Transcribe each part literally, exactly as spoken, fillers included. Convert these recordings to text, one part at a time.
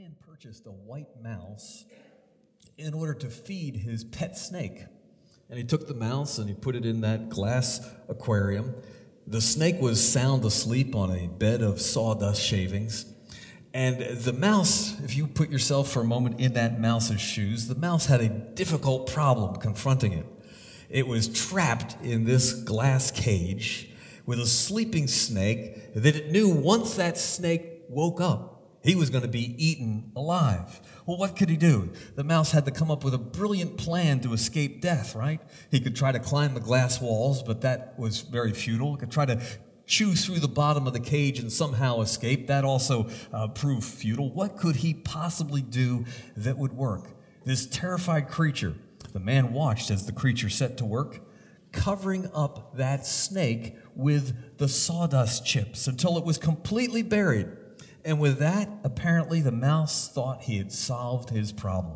man purchased a white mouse in order to feed his pet snake. And he took the mouse and he put it in that glass aquarium. The snake was sound asleep on a bed of sawdust shavings. And the mouse, if you put yourself for a moment in that mouse's shoes, the mouse had a difficult problem confronting it. It was trapped in this glass cage with a sleeping snake that it knew once that snake woke up, he was going to be eaten alive. Well, what could he do? The mouse had to come up with a brilliant plan to escape death, right? He could try to climb the glass walls, but that was very futile. He could try to chew through the bottom of the cage and somehow escape. That also uh, proved futile. What could he possibly do that would work? This terrified creature, the man watched as the creature set to work, covering up that snake with the sawdust chips until it was completely buried. And with that, apparently the mouse thought he had solved his problem.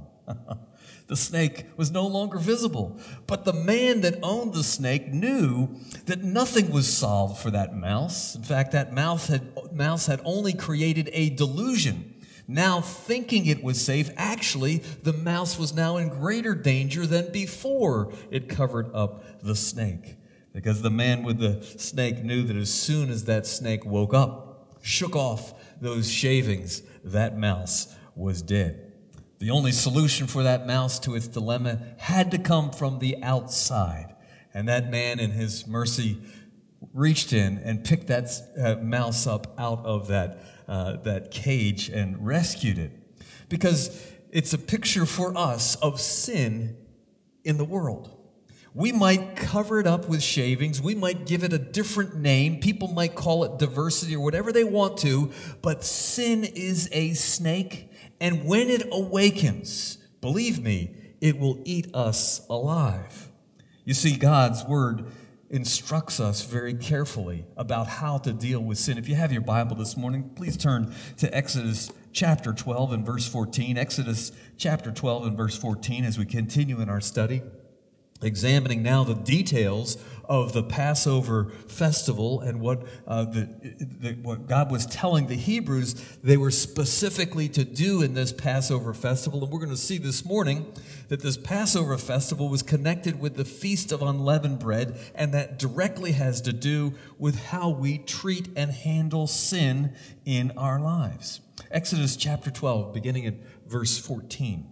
The snake was no longer visible. But the man that owned the snake knew that nothing was solved for that mouse. In fact, that mouse had, mouse had only created a delusion. Now thinking it was safe, actually, the mouse was now in greater danger than before it covered up the snake. Because the man with the snake knew that as soon as that snake woke up, shook off those shavings, that mouse was dead. The only solution for that mouse to its dilemma had to come from the outside. And that man in his mercy reached in and picked that uh, mouse up out of that, uh, that cage and rescued it. Because it's a picture for us of sin in the world. We might cover it up with shavings. We might give it a different name. People might call it diversity or whatever they want to. But sin is a snake. And when it awakens, believe me, it will eat us alive. You see, God's word instructs us very carefully about how to deal with sin. If you have your Bible this morning, please turn to Exodus chapter twelve and verse fourteen. Exodus chapter twelve and verse fourteen as we continue in our study, examining now the details of the Passover festival and what uh, the, the what God was telling the Hebrews they were specifically to do in this Passover festival. And we're going to see this morning that this Passover festival was connected with the Feast of Unleavened Bread, and that directly has to do with how we treat and handle sin in our lives. Exodus chapter twelve, beginning at verse fourteen.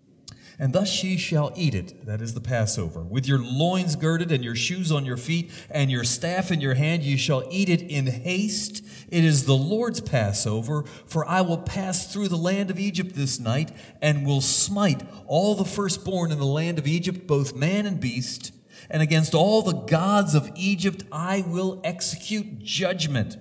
And thus ye shall eat it, that is the Passover, with your loins girded and your shoes on your feet and your staff in your hand, ye shall eat it in haste. It is the Lord's Passover, for I will pass through the land of Egypt this night and will smite all the firstborn in the land of Egypt, both man and beast. And against all the gods of Egypt I will execute judgment.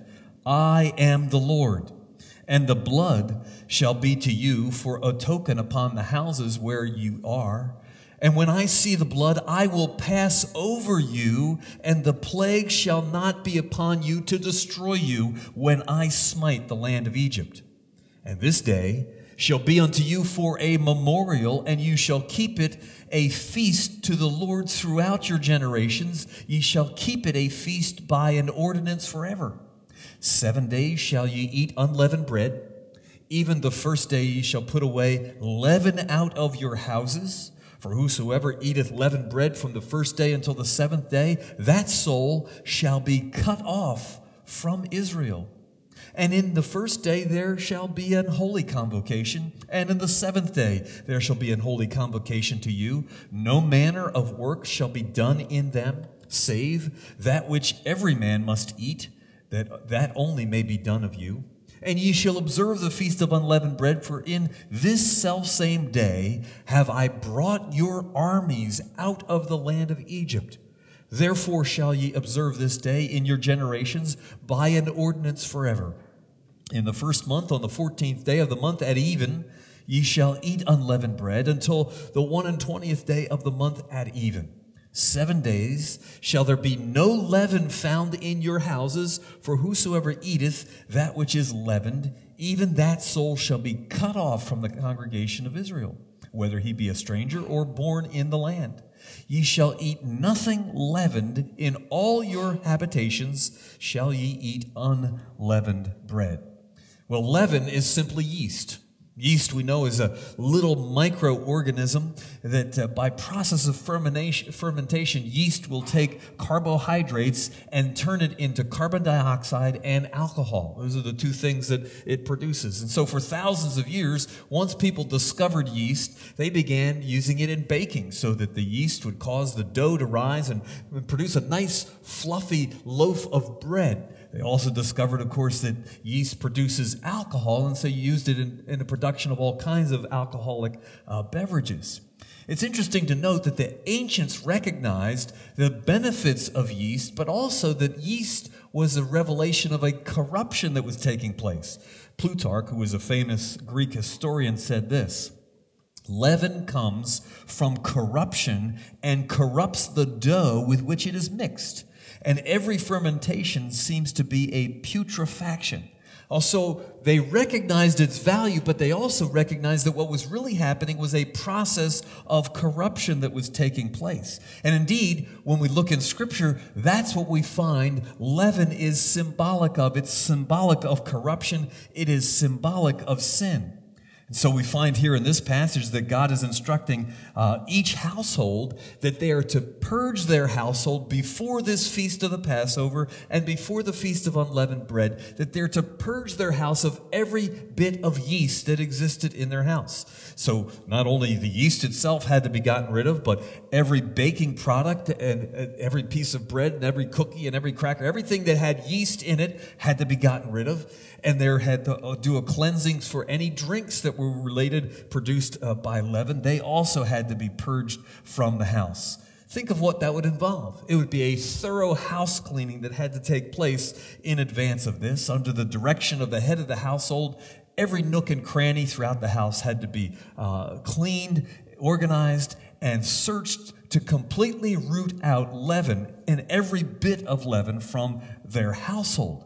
I am the Lord. And the blood shall be to you for a token upon the houses where you are. And when I see the blood, I will pass over you, and the plague shall not be upon you to destroy you when I smite the land of Egypt. And this day shall be unto you for a memorial, and you shall keep it a feast to the Lord throughout your generations. Ye shall keep it a feast by an ordinance forever. Seven days shall ye eat unleavened bread. Even the first day ye shall put away leaven out of your houses. For whosoever eateth leavened bread from the first day until the seventh day, that soul shall be cut off from Israel. And in the first day there shall be an holy convocation, and in the seventh day there shall be an holy convocation to you. No manner of work shall be done in them, save that which every man must eat, that that only may be done of you. And ye shall observe the feast of unleavened bread, for in this selfsame day have I brought your armies out of the land of Egypt. Therefore shall ye observe this day in your generations by an ordinance forever. In the first month, on the fourteenth day of the month at even, ye shall eat unleavened bread until the one and twentieth day of the month at even. Seven days shall there be no leaven found in your houses, for whosoever eateth that which is leavened, even that soul shall be cut off from the congregation of Israel, whether he be a stranger or born in the land. Ye shall eat nothing leavened, in all your habitations shall ye eat unleavened bread. Well, leaven is simply yeast. Yeast, we know, is a little microorganism that uh, by process of fermentation, fermentation, yeast will take carbohydrates and turn it into carbon dioxide and alcohol. Those are the two things that it produces. And so for thousands of years, once people discovered yeast, they began using it in baking so that the yeast would cause the dough to rise and produce a nice, fluffy loaf of bread. They also discovered, of course, that yeast produces alcohol, and so you used it in, in the production of all kinds of alcoholic uh, beverages. It's interesting to note that the ancients recognized the benefits of yeast, but also that yeast was a revelation of a corruption that was taking place. Plutarch, who was a famous Greek historian, said this: "Leaven comes from corruption and corrupts the dough with which it is mixed. And every fermentation seems to be a putrefaction." Also, they recognized its value, but they also recognized that what was really happening was a process of corruption that was taking place. And indeed, when we look in Scripture, that's what we find leaven is symbolic of. It's symbolic of corruption. It is symbolic of sin. And so we find here in this passage that God is instructing uh, each household that they are to purge their household before this feast of the Passover and before the feast of unleavened bread, that they're to purge their house of every bit of yeast that existed in their house. So not only the yeast itself had to be gotten rid of, but every baking product and every piece of bread and every cookie and every cracker, everything that had yeast in it had to be gotten rid of. And there had to do a cleansing for any drinks that were related, produced uh, by leaven. They also had to be purged from the house. Think of what that would involve. It would be a thorough house cleaning that had to take place in advance of this. Under the direction of the head of the household, every nook and cranny throughout the house had to be uh, cleaned, organized, and searched to completely root out leaven and every bit of leaven from their household.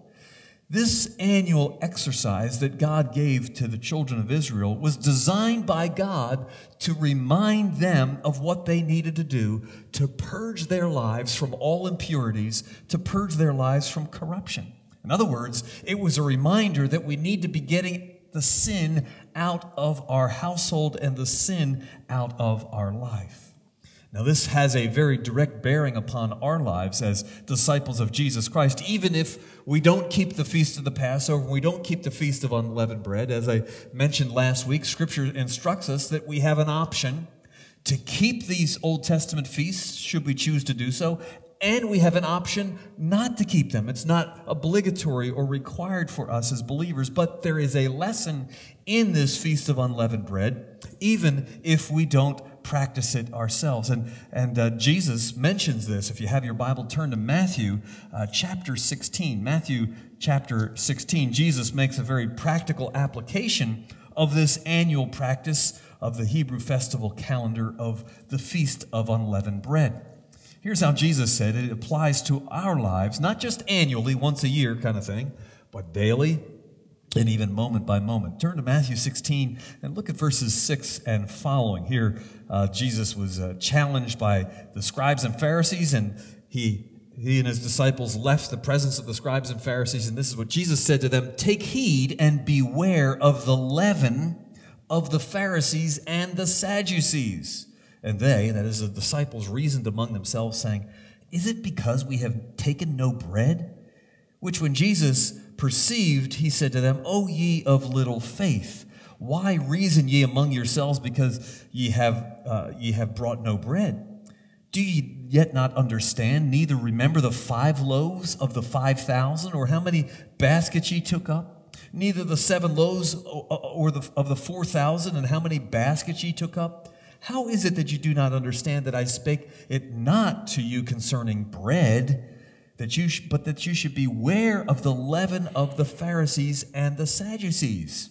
This annual exercise that God gave to the children of Israel was designed by God to remind them of what they needed to do to purge their lives from all impurities, to purge their lives from corruption. In other words, it was a reminder that we need to be getting the sin out of our household and the sin out of our life. Now, this has a very direct bearing upon our lives as disciples of Jesus Christ, even if we don't keep the feast of the Passover, we don't keep the feast of unleavened bread. As I mentioned last week, Scripture instructs us that we have an option to keep these Old Testament feasts, should we choose to do so, and we have an option not to keep them. It's not obligatory or required for us as believers, but there is a lesson in this Feast of Unleavened Bread, even if we don't practice it ourselves. And, and uh, Jesus mentions this. If you have your Bible, turn to Matthew uh, chapter sixteen. Matthew chapter sixteen. Jesus makes a very practical application of this annual practice of the Hebrew festival calendar of the Feast of Unleavened Bread. Here's how Jesus said it applies to our lives, not just annually, once a year kind of thing, but daily and even moment by moment. Turn to Matthew sixteen and look at verses six and following. Here, uh, Jesus was uh, challenged by the scribes and Pharisees, and he he and his disciples left the presence of the scribes and Pharisees, and this is what Jesus said to them: "Take heed and beware of the leaven of the Pharisees and the Sadducees." And they, that is the disciples, reasoned among themselves, saying, "Is it because we have taken no bread?" Which when Jesus perceived, he said to them, "O ye of little faith, why reason ye among yourselves, because ye have uh, ye have brought no bread? Do ye yet not understand, neither remember the five loaves of the five thousand, or how many baskets ye took up? Neither the seven loaves or the, of the four thousand, and how many baskets ye took up? How is it that you do not understand that I spake it not to you concerning bread, that you sh- but that you should beware of the leaven of the Pharisees and the Sadducees?"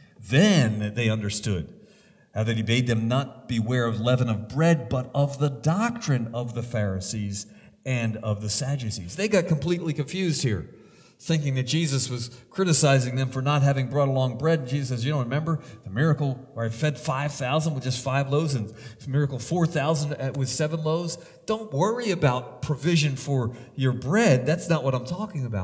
Then they understood how that he bade them not beware of leaven of bread, but of the doctrine of the Pharisees and of the Sadducees. They got completely confused here, thinking that Jesus was criticizing them for not having brought along bread. And Jesus says, "You don't remember the miracle where I fed five thousand with just five loaves and the miracle four thousand with seven loaves? Don't worry about provision for your bread. That's not what I'm talking about.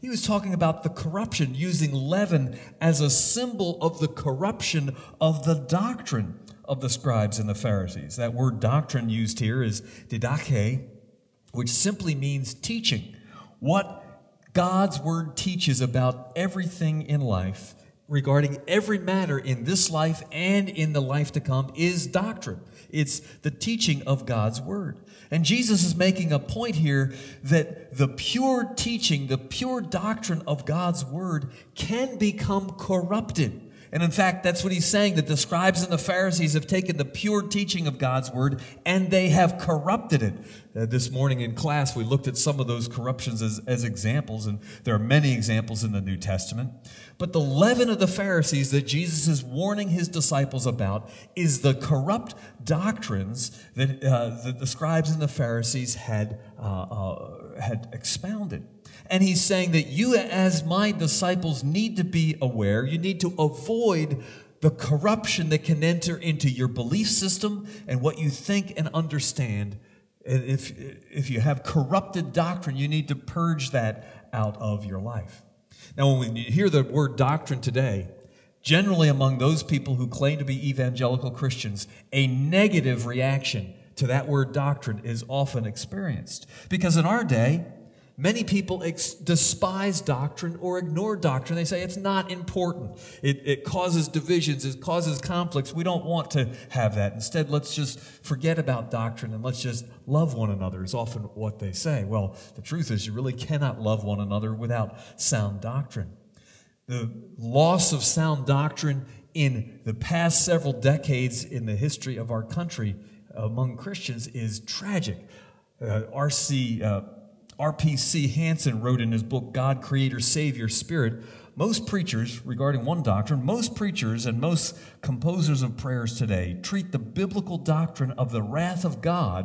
He was talking about the corruption, using leaven as a symbol of the corruption of the doctrine of the scribes and the Pharisees. That word doctrine used here is didache, which simply means teaching. What God's word teaches about everything in life, regarding every matter in this life and in the life to come, is doctrine. It's the teaching of God's word. And Jesus is making a point here that the pure teaching, the pure doctrine of God's word can become corrupted. And in fact, that's what he's saying, that the scribes and the Pharisees have taken the pure teaching of God's word and they have corrupted it. Uh, this morning in class, we looked at some of those corruptions as, as examples, and there are many examples in the New Testament. But the leaven of the Pharisees that Jesus is warning his disciples about is the corrupt doctrines that, uh, that the scribes and the Pharisees had, uh, uh, had expounded. And he's saying that you, as my disciples, need to be aware. You need to avoid the corruption that can enter into your belief system and what you think and understand. And if, if you have corrupted doctrine, you need to purge that out of your life. Now, when you hear the word doctrine today, generally among those people who claim to be evangelical Christians, a negative reaction to that word doctrine is often experienced. Because in our day, many people ex- despise doctrine or ignore doctrine. They say it's not important. It, it causes divisions. It causes conflicts. We don't want to have that. Instead, let's just forget about doctrine and let's just love one another is often what they say. Well, the truth is you really cannot love one another without sound doctrine. The loss of sound doctrine in the past several decades in the history of our country among Christians is tragic. Uh, R C Uh, R P C Hansen wrote in his book, God, Creator, Savior, Spirit, most preachers, regarding one doctrine, most preachers and most composers of prayers today treat the biblical doctrine of the wrath of God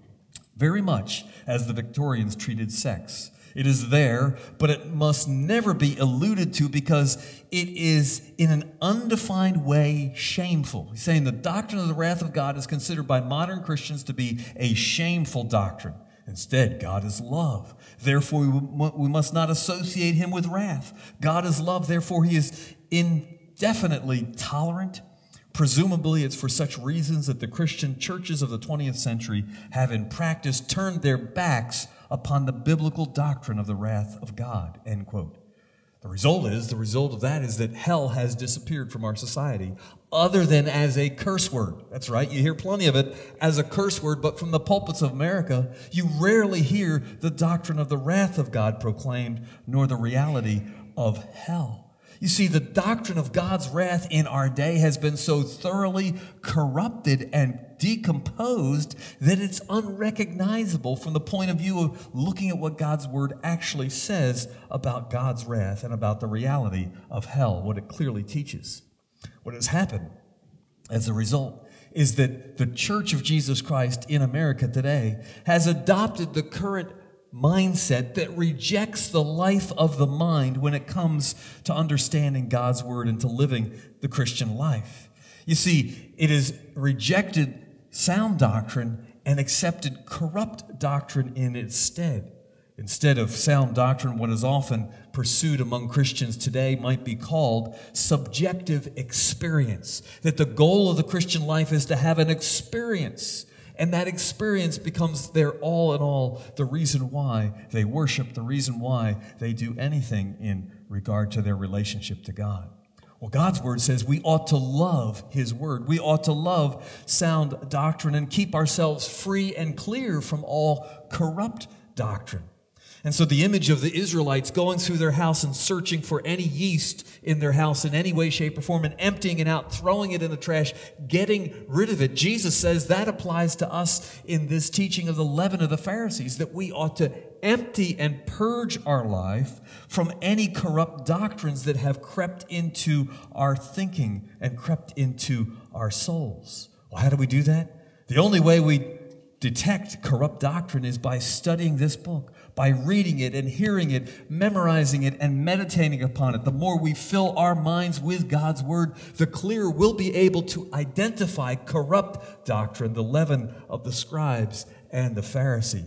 very much as the Victorians treated sex. It is there, but it must never be alluded to because it is in an undefined way shameful. He's saying the doctrine of the wrath of God is considered by modern Christians to be a shameful doctrine. Instead, God is love. Therefore, we must not associate him with wrath. God is love. Therefore, he is indefinitely tolerant. Presumably, it's for such reasons that the Christian churches of the twentieth century have in practice turned their backs upon the biblical doctrine of the wrath of God, end quote. The result is, the result of that is that hell has disappeared from our society, other than as a curse word. That's right, you hear plenty of it as a curse word, but from the pulpits of America, you rarely hear the doctrine of the wrath of God proclaimed, nor the reality of hell. You see, the doctrine of God's wrath in our day has been so thoroughly corrupted and decomposed that it's unrecognizable from the point of view of looking at what God's word actually says about God's wrath and about the reality of hell, what it clearly teaches. What has happened as a result is that the Church of Jesus Christ in America today has adopted the current mindset that rejects the life of the mind when it comes to understanding God's word and to living the Christian life. You see, it has rejected sound doctrine and accepted corrupt doctrine in its stead. Instead of sound doctrine, what is often pursued among Christians today might be called subjective experience. That the goal of the Christian life is to have an experience. And that experience becomes their all in all, the reason why they worship, the reason why they do anything in regard to their relationship to God. Well, God's word says we ought to love his word. We ought to love sound doctrine and keep ourselves free and clear from all corrupt doctrine. And so the image of the Israelites going through their house and searching for any yeast in their house in any way, shape, or form and emptying it out, throwing it in the trash, getting rid of it. Jesus says that applies to us in this teaching of the leaven of the Pharisees, that we ought to empty and purge our life from any corrupt doctrines that have crept into our thinking and crept into our souls. Well, how do we do that? The only way we detect corrupt doctrine is by studying this book, by reading it and hearing it, memorizing it and meditating upon it. The more we fill our minds with God's word, the clearer we'll be able to identify corrupt doctrine, the leaven of the scribes and the Pharisees.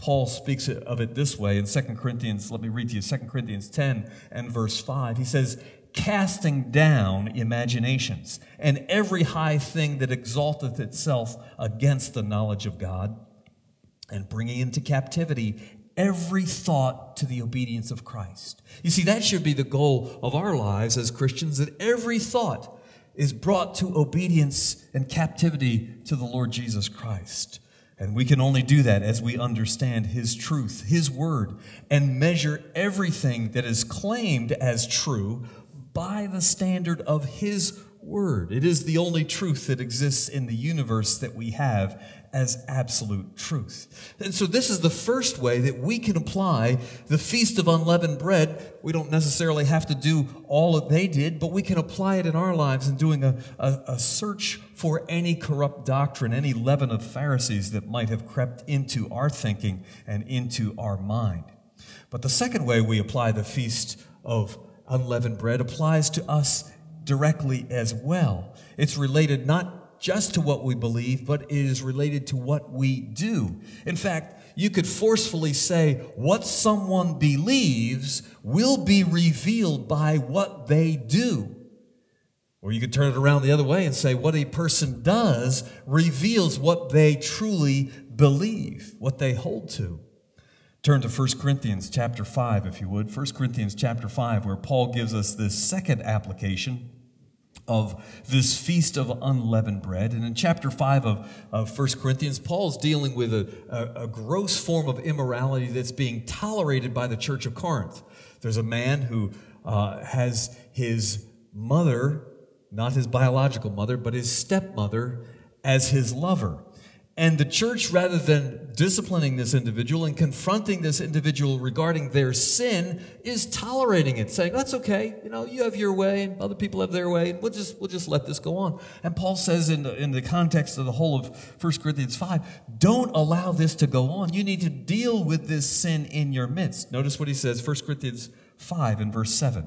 Paul speaks of it this way in Second Corinthians. Let me read to you Second Corinthians ten and verse five. He says, casting down imaginations and every high thing that exalteth itself against the knowledge of God, and bringing into captivity every thought to the obedience of Christ. You see, that should be the goal of our lives as Christians, that every thought is brought to obedience and captivity to the Lord Jesus Christ. And we can only do that as we understand His truth, His word, and measure everything that is claimed as true by the standard of His word. It is the only truth that exists in the universe that we have as absolute truth. And so this is the first way that we can apply the Feast of Unleavened Bread. We don't necessarily have to do all that they did, but we can apply it in our lives in doing a, a, a search for any corrupt doctrine, any leaven of Pharisees that might have crept into our thinking and into our mind. But the second way we apply the Feast of Unleavened Bread applies to us directly as well. It's related not just to what we believe, but it is related to what we do. In fact, you could forcefully say what someone believes will be revealed by what they do. Or you could turn it around the other way and say what a person does reveals what they truly believe, what they hold to. Turn to First Corinthians chapter five, if you would. First Corinthians chapter five, where Paul gives us this second application of this Feast of Unleavened Bread. And in chapter five of, of First Corinthians, Paul's dealing with a, a, a gross form of immorality that's being tolerated by the church of Corinth. There's a man who uh, has his mother, not his biological mother, but his stepmother, as his lover. And the church, rather than disciplining this individual and confronting this individual regarding their sin, is tolerating it, saying, that's okay, you know, you have your way, and other people have their way, and we'll just, we'll just let this go on. And Paul says in the, in the context of the whole of First Corinthians five, don't allow this to go on. You need to deal with this sin in your midst. Notice what he says, First Corinthians five and verse seven.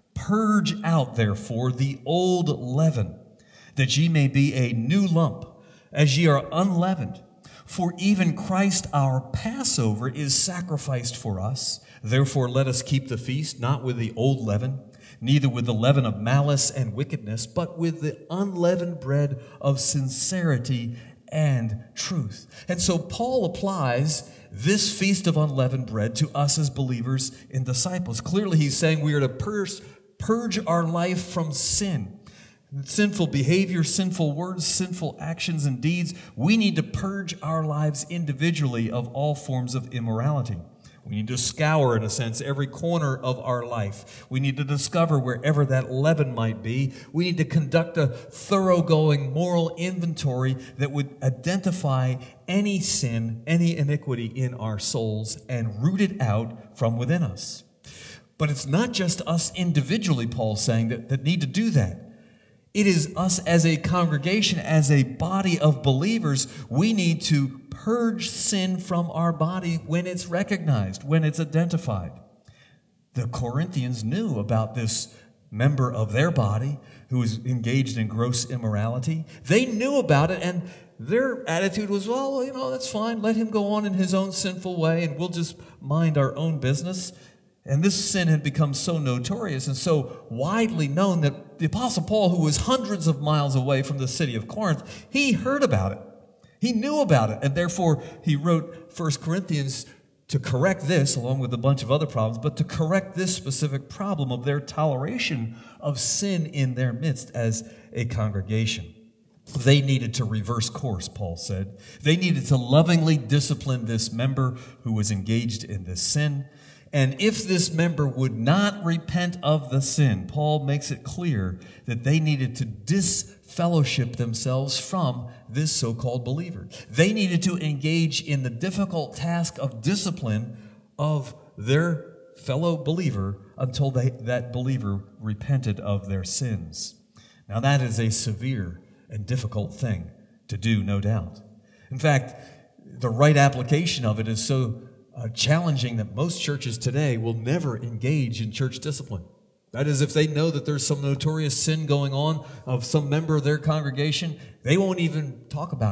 Purge out, therefore, the old leaven, that ye may be a new lump, as ye are unleavened. For even Christ our Passover is sacrificed for us. Therefore let us keep the feast, not with the old leaven, neither with the leaven of malice and wickedness, but with the unleavened bread of sincerity and truth. And so Paul applies this Feast of Unleavened Bread to us as believers and disciples. Clearly he's saying we are to purge, purge our life from sin. Sinful behavior, sinful words, sinful actions and deeds. We need to purge our lives individually of all forms of immorality. We need to scour, in a sense, every corner of our life. We need to discover wherever that leaven might be. We need to conduct a thoroughgoing moral inventory that would identify any sin, any iniquity in our souls and root it out from within us. But it's not just us individually, Paul's saying, that, that need to do that. It is us as a congregation, as a body of believers, we need to purge sin from our body when it's recognized, when it's identified. The Corinthians knew about this member of their body who was engaged in gross immorality. They knew about it, and their attitude was, well, you know, that's fine. Let him go on in his own sinful way, and we'll just mind our own business. And this sin had become so notorious and so widely known that the Apostle Paul, who was hundreds of miles away from the city of Corinth, he heard about it. He knew about it. And therefore, he wrote First Corinthians to correct this, along with a bunch of other problems, but to correct this specific problem of their toleration of sin in their midst as a congregation. They needed to reverse course, Paul said. They needed to lovingly discipline this member who was engaged in this sin. And if this member would not repent of the sin, Paul makes it clear that they needed to disfellowship themselves from this so-called believer. They needed to engage in the difficult task of discipline of their fellow believer until they, that believer repented of their sins. Now that is a severe and difficult thing to do, no doubt. In fact, the right application of it is so Uh, challenging that most churches today will never engage in church discipline. That is, if they know that there's some notorious sin going on of some member of their congregation, they won't even talk about it.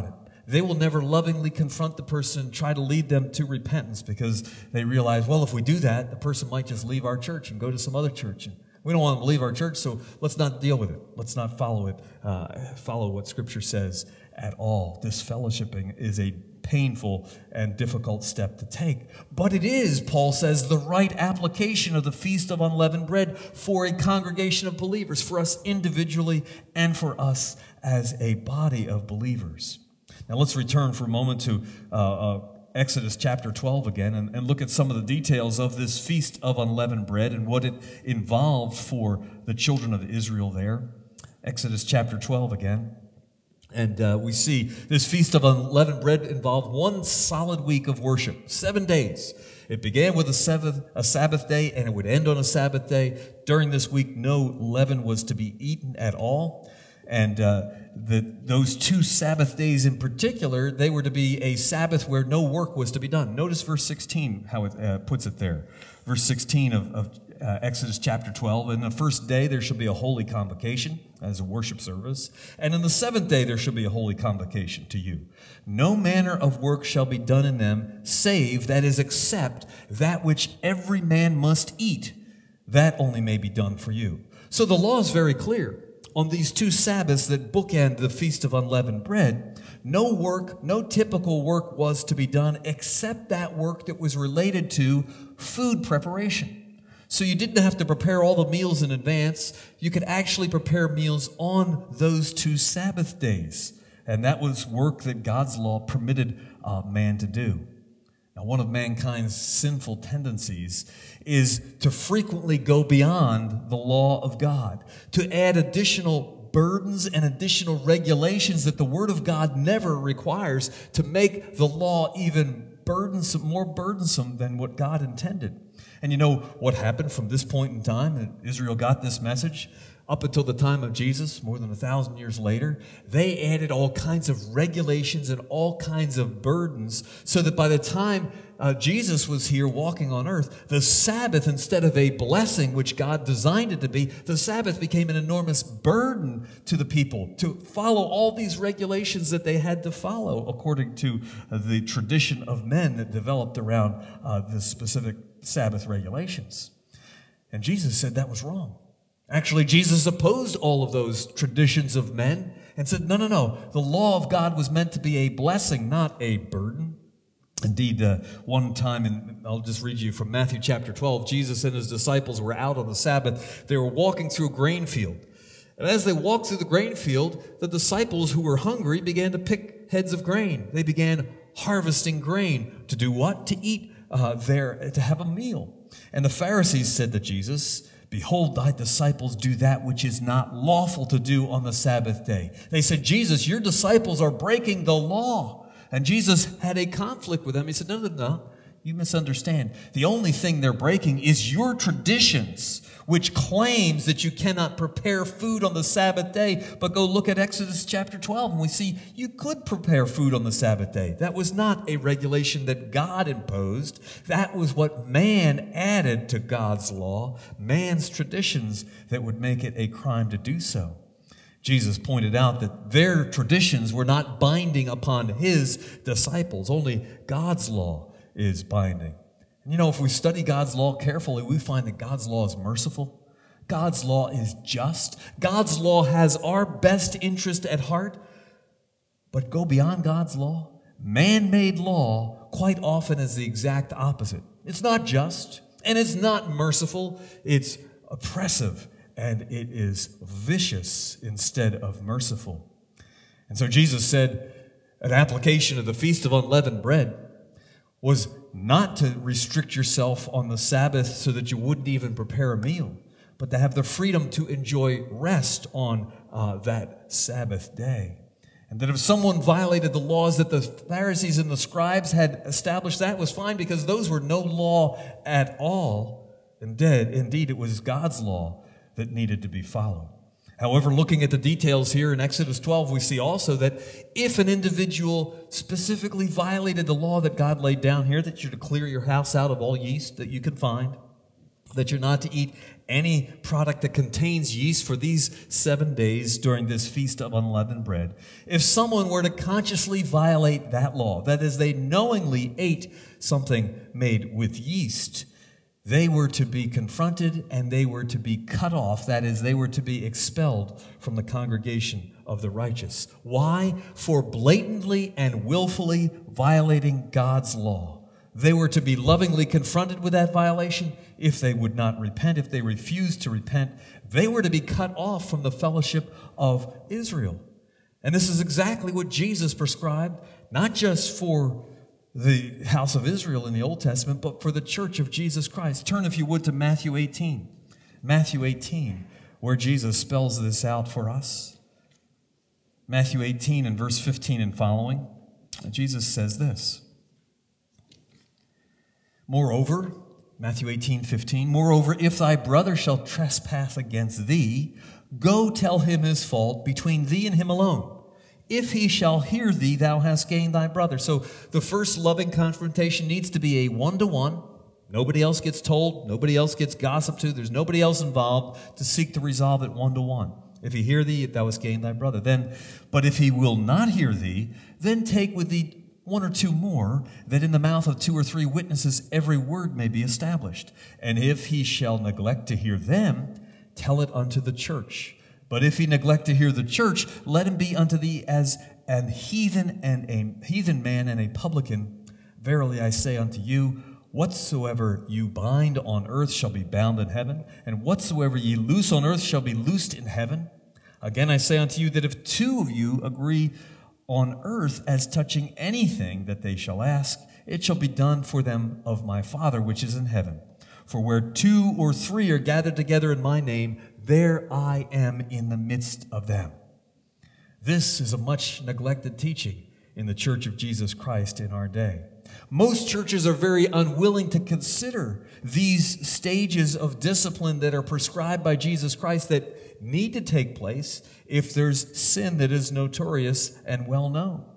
they will never lovingly confront the person and try to lead them to repentance because they realize, well, if we do that, the person might just leave our church and go to some other church. And we don't want them to leave our church, so let's not deal with it. Let's not follow it, uh, follow what Scripture says at all. This fellowshipping is a painful and difficult step to take. But it is, Paul says, the right application of the Feast of Unleavened Bread for a congregation of believers, for us individually and for us as a body of believers. Now let's return for a moment to uh, uh, Exodus chapter twelve again and, and look at some of the details of this Feast of Unleavened Bread and what it involved for the children of Israel there. Exodus chapter twelve again. And uh, we see this Feast of Unleavened Bread involved one solid week of worship, seven days. It began with a Sabbath, a Sabbath day, and it would end on a Sabbath day. During this week, no leaven was to be eaten at all. And uh, the, those two Sabbath days in particular, they were to be a Sabbath where no work was to be done. Notice verse sixteen, how it uh, puts it there. Verse sixteen of, of uh, Exodus chapter twelve. "In the first day there shall be a holy convocation," as a worship service. "And in the seventh day there shall be a holy convocation to you. No manner of work shall be done in them, save, that is, except that which every man must eat. That only may be done for you." So the law is very clear. On these two Sabbaths that bookend the Feast of Unleavened Bread, no work, no typical work was to be done except that work that was related to food preparation. So you didn't have to prepare all the meals in advance. You could actually prepare meals on those two Sabbath days. And that was work that God's law permitted uh, man to do. Now, one of mankind's sinful tendencies is to frequently go beyond the law of God, to add additional burdens and additional regulations that the Word of God never requires, to make the law even burdensome, more burdensome than what God intended. And you know what happened from this point in time that Israel got this message? Up until the time of Jesus, more than a thousand years later, they added all kinds of regulations and all kinds of burdens so that by the time uh, Jesus was here walking on earth, the Sabbath, instead of a blessing, which God designed it to be, the Sabbath became an enormous burden to the people to follow all these regulations that they had to follow according to uh, the tradition of men that developed around uh, the specific Sabbath regulations. And Jesus said that was wrong. Actually, Jesus opposed all of those traditions of men and said, no, no, no. The law of God was meant to be a blessing, not a burden. Indeed, uh, one time, and I'll just read you from Matthew chapter twelve, Jesus and his disciples were out on the Sabbath. They were walking through a grain field. And as they walked through the grain field, the disciples who were hungry began to pick heads of grain. They began harvesting grain. To do what? To eat uh, there, to have a meal. And the Pharisees said to Jesus, "Behold, thy disciples do that which is not lawful to do on the Sabbath day." They said, "Jesus, your disciples are breaking the law." And Jesus had a conflict with them. He said, no, no, no, you misunderstand. The only thing they're breaking is your traditions, which claims that you cannot prepare food on the Sabbath day. But go look at Exodus chapter twelve, and we see you could prepare food on the Sabbath day. That was not a regulation that God imposed. That was what man added to God's law, man's traditions that would make it a crime to do so. Jesus pointed out that their traditions were not binding upon his disciples. Only God's law is binding. And you know, if we study God's law carefully, we find that God's law is merciful. God's law is just. God's law has our best interest at heart. But go beyond God's law. Man-made law quite often is the exact opposite. It's not just, and it's not merciful. It's oppressive, and it is vicious instead of merciful. And so Jesus said an application of the Feast of Unleavened Bread was not to restrict yourself on the Sabbath so that you wouldn't even prepare a meal, but to have the freedom to enjoy rest on uh, that Sabbath day. And that if someone violated the laws that the Pharisees and the scribes had established, that was fine because those were no law at all. Indeed, indeed, it was God's law that needed to be followed. However, looking at the details here in Exodus twelve, we see also that if an individual specifically violated the law that God laid down here, that you're to clear your house out of all yeast that you can find, that you're not to eat any product that contains yeast for these seven days during this Feast of Unleavened Bread. If someone were to consciously violate that law, that is, they knowingly ate something made with yeast, they were to be confronted and they were to be cut off. That is, they were to be expelled from the congregation of the righteous. Why? For blatantly and willfully violating God's law. They were to be lovingly confronted with that violation. If they would not repent, if they refused to repent, they were to be cut off from the fellowship of Israel. And this is exactly what Jesus prescribed, not just for the house of Israel in the Old Testament, but for the church of Jesus Christ. Turn, if you would, to Matthew eighteen. Matthew eighteen, where Jesus spells this out for us. Matthew eighteen and verse fifteen and following, Jesus says this. Moreover, Matthew eighteen, fifteen, moreover, if thy brother shall trespass against thee, go tell him his fault between thee and him alone. If he shall hear thee, thou hast gained thy brother. So the first loving confrontation needs to be a one-to-one. Nobody else gets told. Nobody else gets gossiped to. There's nobody else involved to seek to resolve it one-to-one. If he hear thee, thou hast gained thy brother. Then, but if he will not hear thee, then take with thee one or two more, that in the mouth of two or three witnesses every word may be established. And if he shall neglect to hear them, tell it unto the church. But if he neglect to hear the church, let him be unto thee as an heathen and a heathen man and a publican. Verily I say unto you, whatsoever you bind on earth shall be bound in heaven, and whatsoever ye loose on earth shall be loosed in heaven. Again I say unto you that if two of you agree on earth as touching anything that they shall ask, it shall be done for them of my Father which is in heaven. For where two or three are gathered together in my name, there I am in the midst of them. This is a much neglected teaching in the Church of Jesus Christ in our day. Most churches are very unwilling to consider these stages of discipline that are prescribed by Jesus Christ that need to take place if there's sin that is notorious and well known.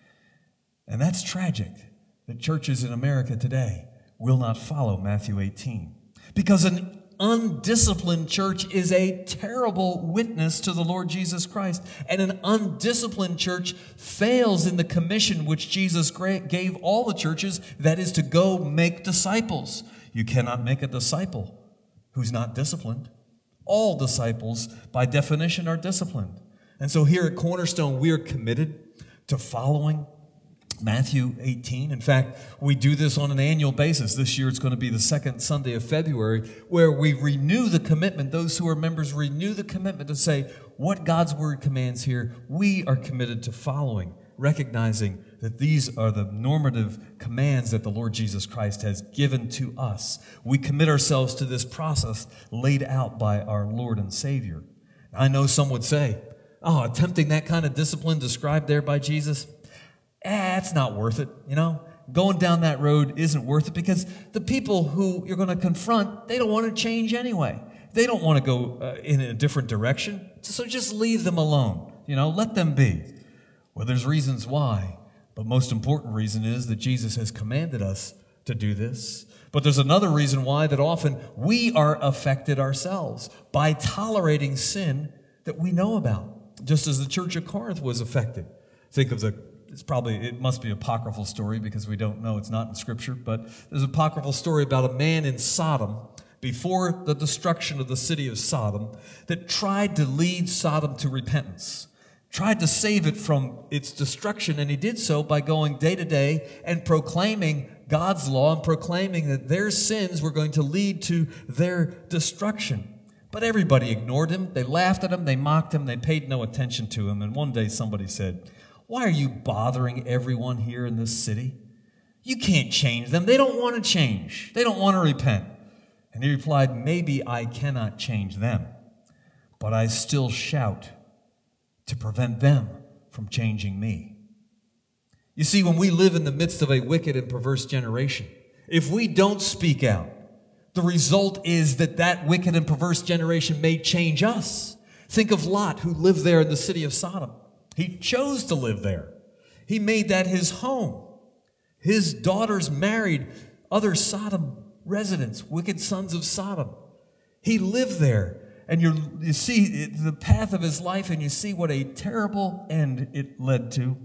And that's tragic that churches in America today will not follow Matthew eighteen. Because an undisciplined church is a terrible witness to the Lord Jesus Christ. And an undisciplined church fails in the commission which Jesus gave all the churches, that is to go make disciples. You cannot make a disciple who's not disciplined. All disciples, by definition, are disciplined. And so here at Cornerstone, we are committed to following Matthew eighteen. In fact, we do this on an annual basis. This year it's going to be the second Sunday of February, where we renew the commitment. Those who are members renew the commitment to say what God's Word commands here, we are committed to following, recognizing that these are the normative commands that the Lord Jesus Christ has given to us. We commit ourselves to this process laid out by our Lord and Savior. I know some would say, oh, attempting that kind of discipline described there by Jesus, eh, it's not worth it, you know? Going down that road isn't worth it because the people who you're going to confront, they don't want to change anyway. They don't want to go uh, in a different direction. So just leave them alone, you know? Let them be. Well, there's reasons why, but most important reason is that Jesus has commanded us to do this. But there's another reason why, that often we are affected ourselves by tolerating sin that we know about, just as the church of Corinth was affected. Think of the It's probably, it must be an apocryphal story because we don't know, it's not in Scripture, but there's an apocryphal story about a man in Sodom before the destruction of the city of Sodom that tried to lead Sodom to repentance, tried to save it from its destruction, and he did so by going day to day and proclaiming God's law and proclaiming that their sins were going to lead to their destruction. But everybody ignored him, they laughed at him, they mocked him, they paid no attention to him, and one day somebody said, "Why are you bothering everyone here in this city? You can't change them. They don't want to change. They don't want to repent." And he replied, "Maybe I cannot change them, but I still shout to prevent them from changing me." You see, when we live in the midst of a wicked and perverse generation, if we don't speak out, the result is that that wicked and perverse generation may change us. Think of Lot, who lived there in the city of Sodom. He chose to live there. He made that his home. His daughters married other Sodom residents, wicked sons of Sodom. He lived there. And you you see the path of his life, and you see what a terrible end it led to.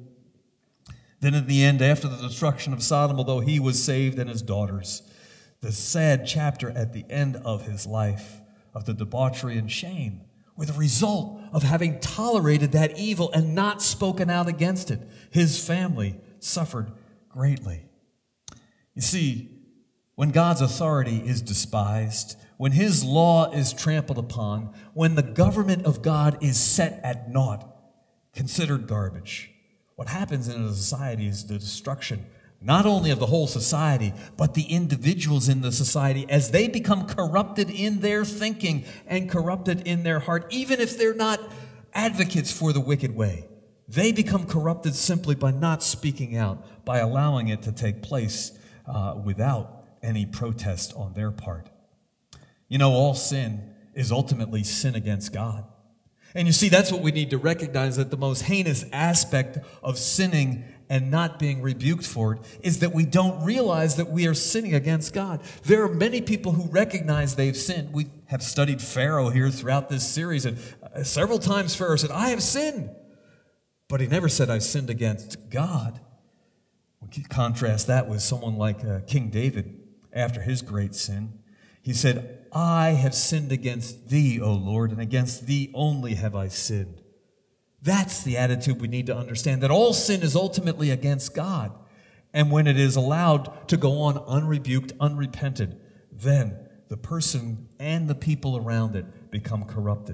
Then in the end, after the destruction of Sodom, although he was saved and his daughters, the sad chapter at the end of his life of the debauchery and shame were the result of having tolerated that evil and not spoken out against it. His family suffered greatly. You see, when God's authority is despised, when his law is trampled upon, when the government of God is set at naught, considered garbage, what happens in a society is the destruction, not only of the whole society, but the individuals in the society as they become corrupted in their thinking and corrupted in their heart, even if they're not advocates for the wicked way. They become corrupted simply by not speaking out, by allowing it to take place uh, without any protest on their part. You know, all sin is ultimately sin against God. And you see, that's what we need to recognize, that the most heinous aspect of sinning and not being rebuked for it is that we don't realize that we are sinning against God. There are many people who recognize they've sinned. We have studied Pharaoh here throughout this series, and several times Pharaoh said, I have sinned. But he never said, I've sinned against God. We can contrast that with someone like uh, King David after his great sin. He said, I have sinned against thee, O Lord, and against thee only have I sinned. That's the attitude we need to understand, that all sin is ultimately against God. And when it is allowed to go on unrebuked, unrepented, then the person and the people around it become corrupted.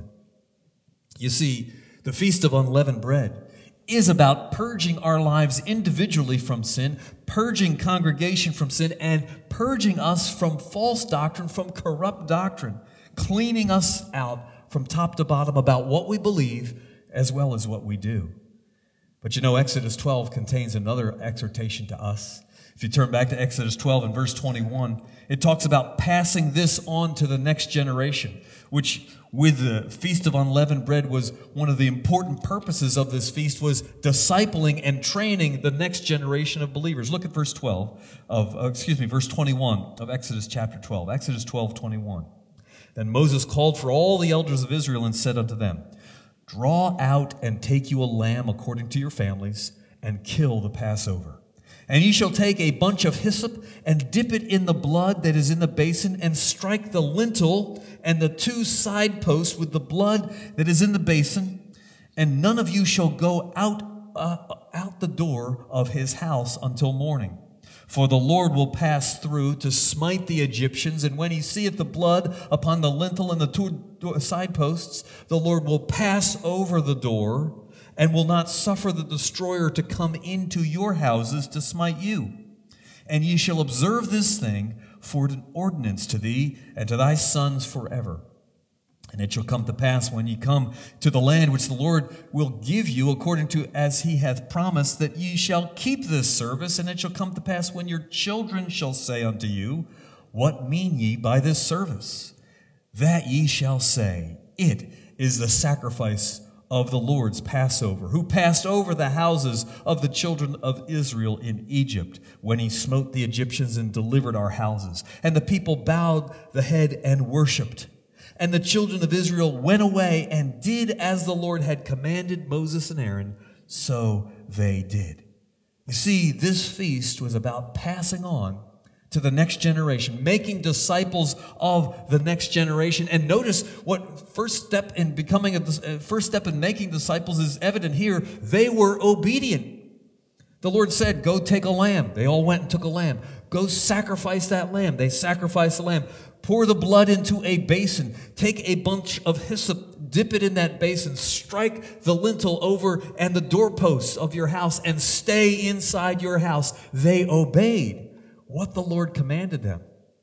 You see, the Feast of Unleavened Bread is about purging our lives individually from sin, purging congregation from sin, and purging us from false doctrine, from corrupt doctrine, cleaning us out from top to bottom about what we believe as well as what we do. But you know, Exodus twelve contains another exhortation to us. If you turn back to Exodus twelve and verse twenty-one, it talks about passing this on to the next generation, which with the Feast of Unleavened Bread was one of the important purposes of this feast, was discipling and training the next generation of believers. Look at verse twelve of, uh, excuse me, verse twenty-one of Exodus chapter twelve. Exodus twelve, twenty-one. Then Moses called for all the elders of Israel and said unto them, Draw out and take you a lamb according to your families, and kill the Passover. And ye shall take a bunch of hyssop and dip it in the blood that is in the basin, and strike the lintel and the two side posts with the blood that is in the basin. And none of you shall go out, uh, out the door of his house until morning. For the Lord will pass through to smite the Egyptians, and when he seeth the blood upon the lintel and the two side posts, the Lord will pass over the door, and will not suffer the destroyer to come into your houses to smite you. And ye shall observe this thing for an ordinance to thee and to thy sons forever. And it shall come to pass when ye come to the land which the Lord will give you according to as he hath promised, that ye shall keep this service. And it shall come to pass when your children shall say unto you, What mean ye by this service? That ye shall say, It is the sacrifice of the Lord's Passover, who passed over the houses of the children of Israel in Egypt, when he smote the Egyptians and delivered our houses. And the people bowed the head and worshipped. And the children of Israel went away and did as the Lord had commanded Moses and Aaron, so they did. You see, this feast was about passing on to the next generation, making disciples of the next generation. And notice what first step in becoming a first step in making disciples is evident here. They were obedient. The Lord said, Go take a lamb. They all went and took a lamb. Go sacrifice that lamb. They sacrificed the lamb. Pour the blood into a basin. Take a bunch of hyssop, dip it in that basin, strike the lintel over and the doorposts of your house, and stay inside your house. They obeyed what the Lord commanded them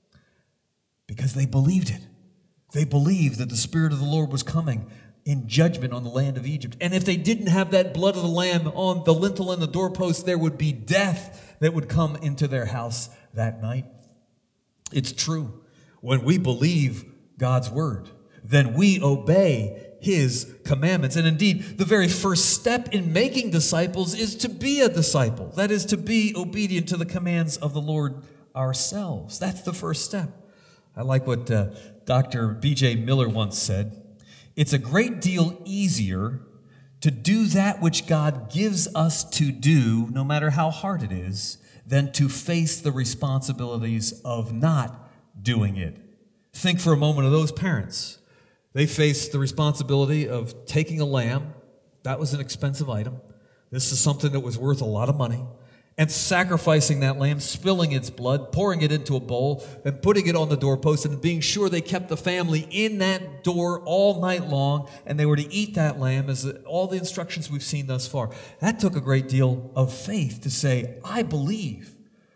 because they believed it. They believed that the Spirit of the Lord was coming in judgment on the land of Egypt. And if they didn't have that blood of the lamb on the lintel and the doorpost, there would be death that would come into their house that night. It's true. When we believe God's word, then we obey his commandments. And indeed, the very first step in making disciples is to be a disciple. That is, to be obedient to the commands of the Lord ourselves. That's the first step. I like what uh, Doctor B J Miller once said, "It's a great deal easier to do that which God gives us to do, no matter how hard it is, than to face the responsibilities of not doing it." Think for a moment of those parents. They faced the responsibility of taking a lamb. That was an expensive item. This is something that was worth a lot of money. And sacrificing that lamb, spilling its blood, pouring it into a bowl, and putting it on the doorpost, and being sure they kept the family in that door all night long, and they were to eat that lamb, as all the instructions we've seen thus far. That took a great deal of faith to say, I believe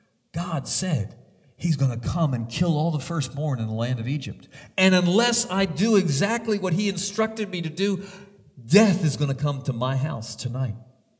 God said He's going to come and kill all the firstborn in the land of Egypt. And unless I do exactly what He instructed me to do, death is going to come to my house tonight.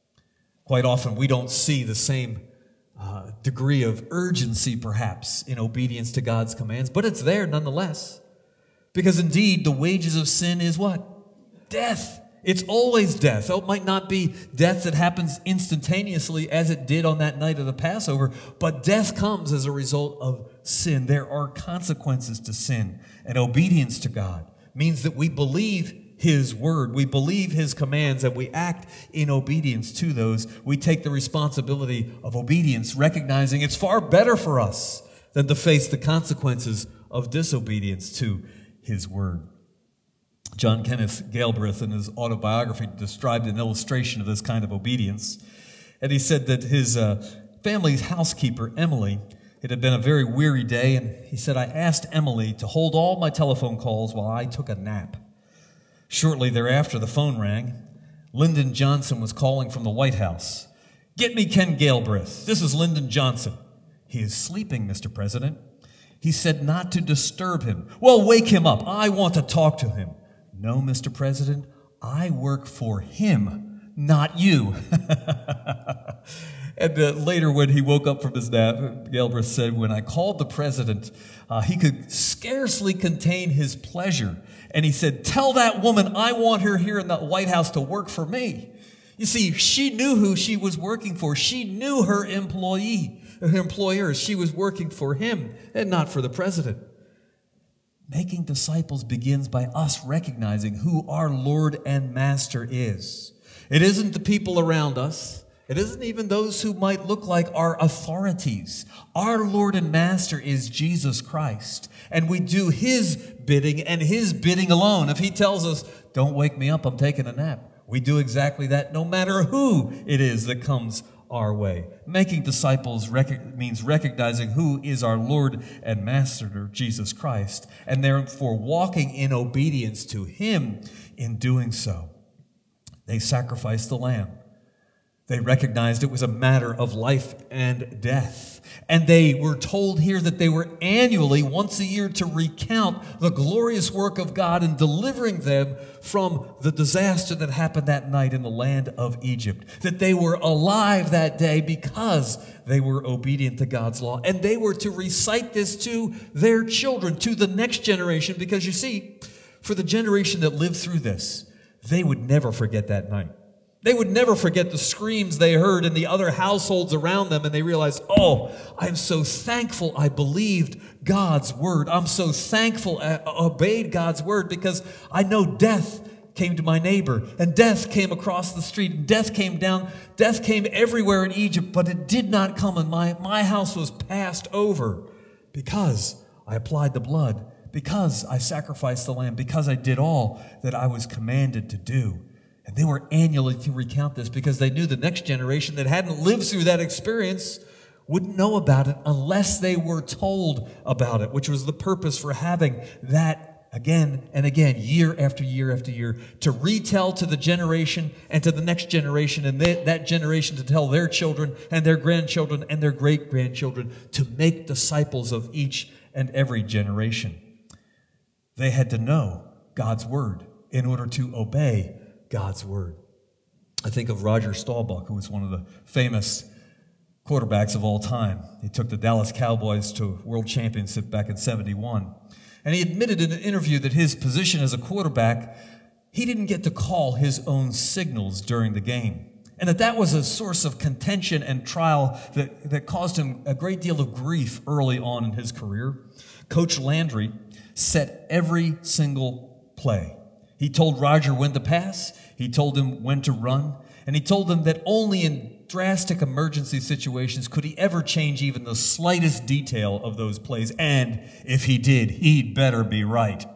Quite often, we don't see the same uh, degree of urgency, perhaps, in obedience to God's commands, but it's there nonetheless. Because indeed, the wages of sin is what? Death. It's always death. It might not be death that happens instantaneously as it did on that night of the Passover, but death comes as a result of sin. There are consequences to sin, and obedience to God means that we believe His word, we believe His commands, and we act in obedience to those. We take the responsibility of obedience, recognizing it's far better for us than to face the consequences of disobedience to His word. John Kenneth Galbraith, in his autobiography, described an illustration of this kind of obedience. And he said that his uh, family's housekeeper, Emily, it had been a very weary day, and he said, I asked Emily to hold all my telephone calls while I took a nap. Shortly thereafter, the phone rang. Lyndon Johnson was calling from the White House. Get me Ken Galbraith. This is Lyndon Johnson. He is sleeping, Mister President. He said not to disturb him. Well, wake him up. I want to talk to him. No, Mister President, I work for him, not you. And uh, later, when he woke up from his nap, Galbraith said, when I called the president, uh, he could scarcely contain his pleasure. And he said, tell that woman I want her here in the White House to work for me. You see, she knew who she was working for. She knew her employee, her employers. She was working for him and not for the president. Making disciples begins by us recognizing who our Lord and Master is. It isn't the people around us. It isn't even those who might look like our authorities. Our Lord and Master is Jesus Christ, and we do His bidding and His bidding alone. If He tells us, don't wake me up, I'm taking a nap, we do exactly that no matter who it is that comes our way. Making disciples rec- means recognizing who is our Lord and Master, Jesus Christ, and therefore walking in obedience to Him in doing so. They sacrificed the lamb. They recognized it was a matter of life and death. And they were told here that they were annually, once a year, to recount the glorious work of God in delivering them from the disaster that happened that night in the land of Egypt. That they were alive that day because they were obedient to God's law. And they were to recite this to their children, to the next generation, because you see, for the generation that lived through this, they would never forget that night. They would never forget the screams they heard in the other households around them, and they realized, oh, I'm so thankful I believed God's word. I'm so thankful I obeyed God's word because I know death came to my neighbor, and death came across the street, and death came down, death came everywhere in Egypt, but it did not come in my, my house was passed over because I applied the blood, because I sacrificed the lamb, because I did all that I was commanded to do. And they were annually to recount this because they knew the next generation that hadn't lived through that experience wouldn't know about it unless they were told about it, which was the purpose for having that again and again, year after year after year, to retell to the generation and to the next generation and they, that generation to tell their children and their grandchildren and their great-grandchildren, to make disciples of each and every generation. They had to know God's word in order to obey God's word. I think of Roger Staubach, who was one of the famous quarterbacks of all time. He took the Dallas Cowboys to a world championship back in seventy-one. And he admitted in an interview that his position as a quarterback, he didn't get to call his own signals during the game. And that that was a source of contention and trial that, that caused him a great deal of grief early on in his career. Coach Landry set every single play. He told Roger when to pass, he told him when to run, and he told him that only in drastic emergency situations could he ever change even the slightest detail of those plays. And if he did, he'd better be right.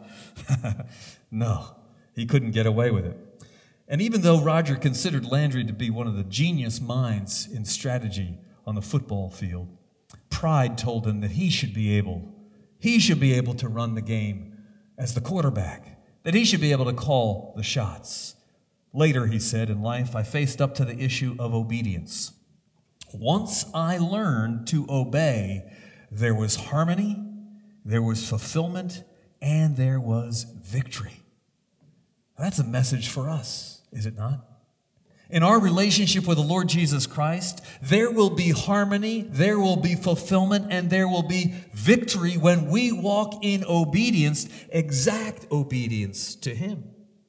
No, he couldn't get away with it. And even though Roger considered Landry to be one of the genius minds in strategy on the football field, pride told him that he should be able, he should be able to run the game as the quarterback, that he should be able to call the shots. Later, he said, in life, I faced up to the issue of obedience. Once I learned to obey, there was harmony, there was fulfillment, and there was victory. That's a message for us, is it not? In our relationship with the Lord Jesus Christ, there will be harmony, there will be fulfillment, and there will be victory when we walk in obedience, exact obedience to Him.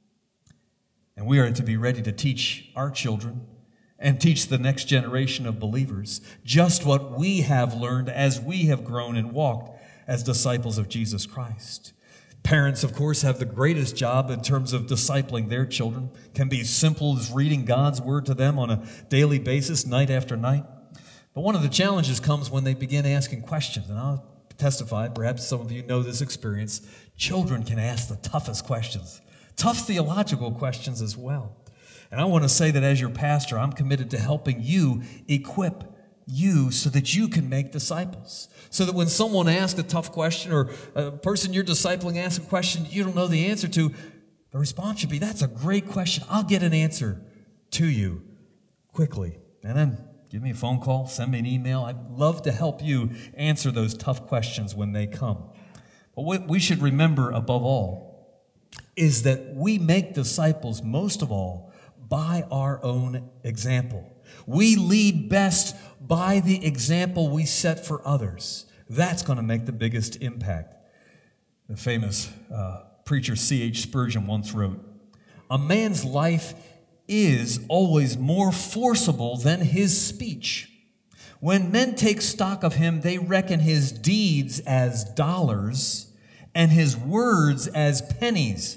And we are to be ready to teach our children and teach the next generation of believers just what we have learned as we have grown and walked as disciples of Jesus Christ. Parents, of course, have the greatest job in terms of discipling their children. It can be as simple as reading God's Word to them on a daily basis, night after night. But one of the challenges comes when they begin asking questions. And I'll testify, perhaps some of you know this experience. Children can ask the toughest questions, tough theological questions as well. And I want to say that as your pastor, I'm committed to helping you equip you so that you can make disciples. So that when someone asks a tough question or a person you're discipling asks a question you don't know the answer to, the response should be, that's a great question. I'll get an answer to you quickly. And then give me a phone call, send me an email. I'd love to help you answer those tough questions when they come. But what we should remember above all is that we make disciples most of all by our own example. We lead best by the example we set for others. That's going to make the biggest impact. The famous uh, preacher C H Spurgeon once wrote, "A man's life is always more forcible than his speech. When men take stock of him, they reckon his deeds as dollars and his words as pennies.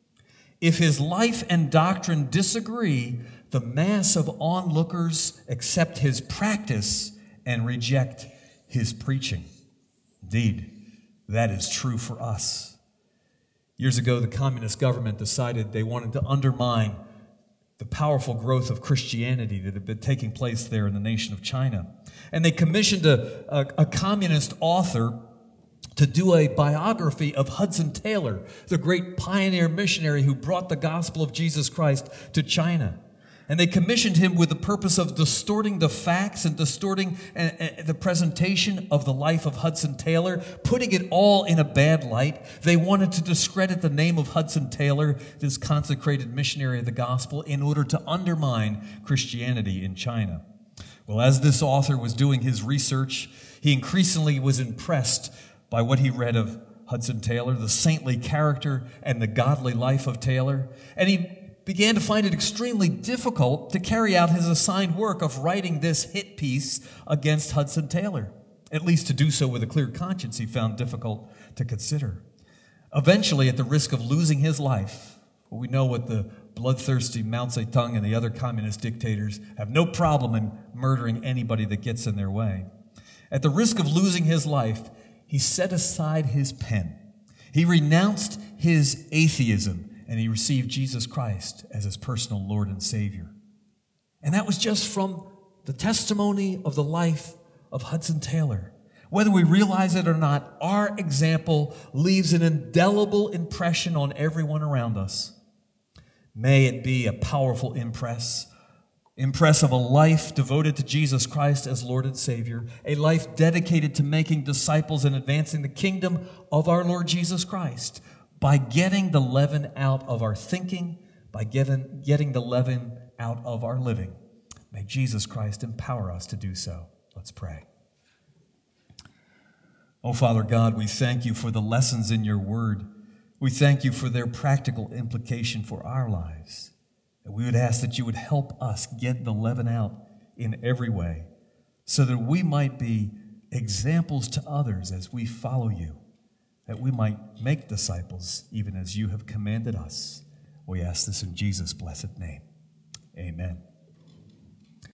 If his life and doctrine disagree, the mass of onlookers accept his practice and reject his preaching." Indeed, that is true for us. Years ago, the communist government decided they wanted to undermine the powerful growth of Christianity that had been taking place there in the nation of China. And they commissioned a, a, a communist author to do a biography of Hudson Taylor, the great pioneer missionary who brought the gospel of Jesus Christ to China. And they commissioned him with the purpose of distorting the facts and distorting uh, uh, the presentation of the life of Hudson Taylor, putting it all in a bad light. They wanted to discredit the name of Hudson Taylor, this consecrated missionary of the gospel, in order to undermine Christianity in China. Well, as this author was doing his research, he increasingly was impressed by what he read of Hudson Taylor, the saintly character and the godly life of Taylor. And he began to find it extremely difficult to carry out his assigned work of writing this hit piece against Hudson Taylor. At least to do so with a clear conscience he found difficult to consider. Eventually, at the risk of losing his life, well, we know what the bloodthirsty Mao Zedong and the other communist dictators have no problem in murdering anybody that gets in their way. At the risk of losing his life, he set aside his pen. He renounced his atheism, and he received Jesus Christ as his personal Lord and Savior. And that was just from the testimony of the life of Hudson Taylor. Whether we realize it or not, our example leaves an indelible impression on everyone around us. May it be a powerful impress, impress of a life devoted to Jesus Christ as Lord and Savior, a life dedicated to making disciples and advancing the kingdom of our Lord Jesus Christ, by getting the leaven out of our thinking, by getting, getting the leaven out of our living. May Jesus Christ empower us to do so. Let's pray. Oh, Father God, we thank you for the lessons in your word. We thank you for their practical implication for our lives. And we would ask that you would help us get the leaven out in every way so that we might be examples to others as we follow you. that we might make disciples even as you have commanded us. We ask this in Jesus' blessed name. Amen.